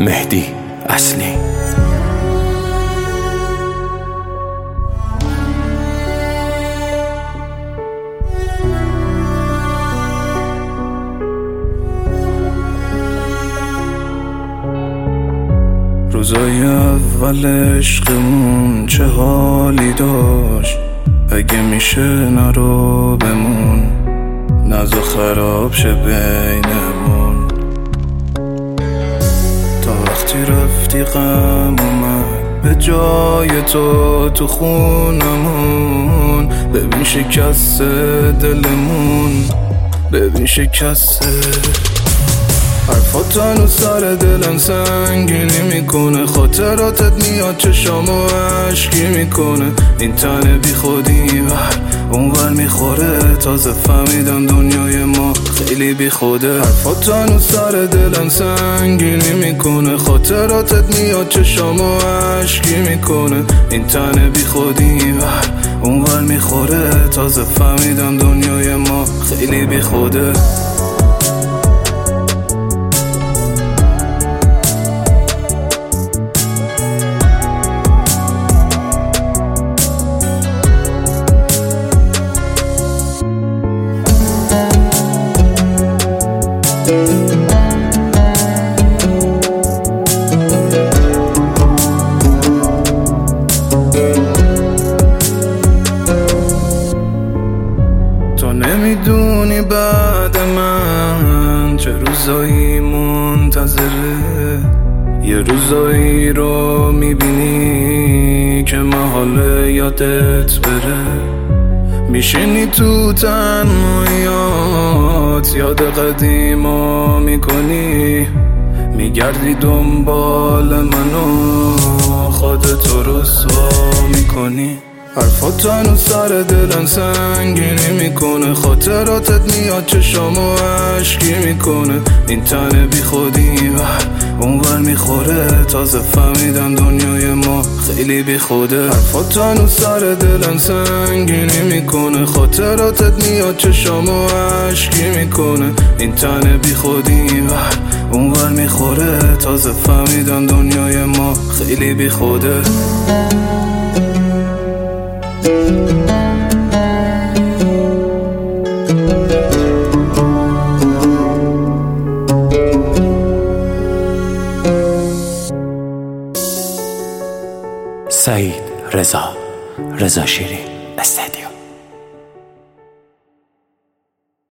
مهدی اصلی. روزای اول عشقمون چه حالی داشت، اگه میشه نرو بمون، نزا خراب شه بینمون. تا وقتی رفتی غم اومد به جای تو خونمون. ببین شکست دلمون، ببین شکست. حرفات هنوز سر دلم سنگینی میکنه، خاطراتت میاد چشامو عشقی میکنه. این تن بی خودی اونور میخوره، تازه فهمیدم دنیای ما خیلی بی خوده. حرفات هنوز سر دلم سنگینی میکنه، خاطراتت میاد چشامو عشقی میکنه. این تن بی خودی اونور میخوره، تازه فهمیدم دنیای ما خیلی بی خوده. تو نمیدونی بعد من چه روزایی منتظره، یه روزایی رو میبینی که محاله یادت بره. میشینی تو تنهاییات، یاد قدیما میکنی، میگردی دنبال منو، خودتو رسوا میکنی. حرفات هنوز سر دلم سنگینی میکنه، خاطراتت میاد چشامو عشقی میکنه. این تن بی خودی اونور میخوره، تازه فهمیدم دنیای ما خیلی بی خوده. حرفات هنوز سر دلم سنگینی میکنه، خاطراتت میاد چشامو عشقی میکنه. این تن بی خودی اونور میخوره، تازه فهمیدم دنیای ما خیلی بی خوده. سعید رضا شیرین استدیو.